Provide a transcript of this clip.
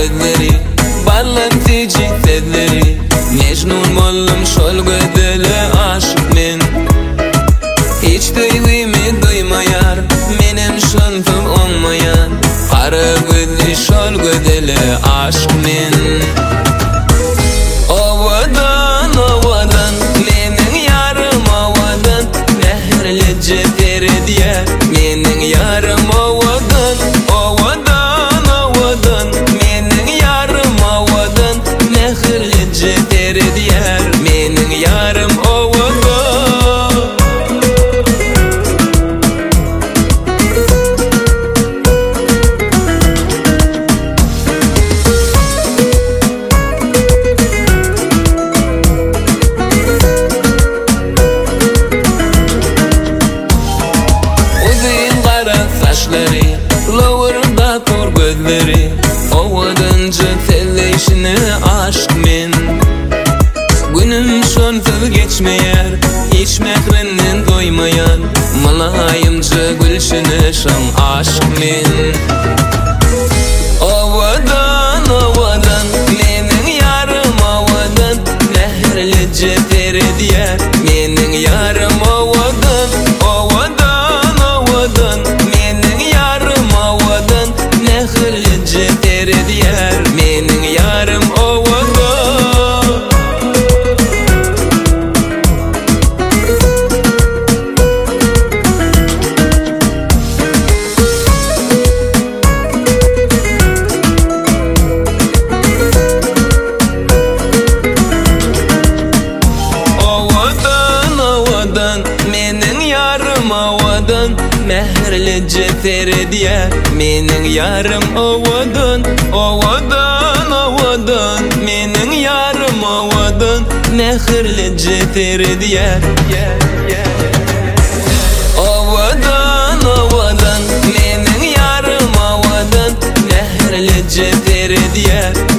gözleri, ballantıcı tezleri, Mecnun bollum şol gödeli aşık men. Hiç duygumu duymayar, menem şontum olmayan, Kara gözlü şol gödeli aşık men. Ovadan, menin yarım ovadan, Mehrli cefer diye, menin yarım ovadan, menin yarım ovadan, Mehrli cefer diye, menin yarım ovadan. Saçları, lowerda kor gözleri, Ovadınca telleşine aşk men. Günüm şonsuz geçmeyer, hiç mehrinden doymayan, Malayımca gülşine şan aşk men. Ovadan, menin yarım ovadan, Mehrli cefer diyer, menin yarım ovadan, menin yarım ovadan, Mehrli cefer diyer, menin yarım ovadan. Menin yarım ovadan, Mehrli cefer diye, menin yarım ovadan, menin yarım ovadan, Mehrli cefer diye. Ovadan, menin yarım ovadan, Mehrli cefer diye,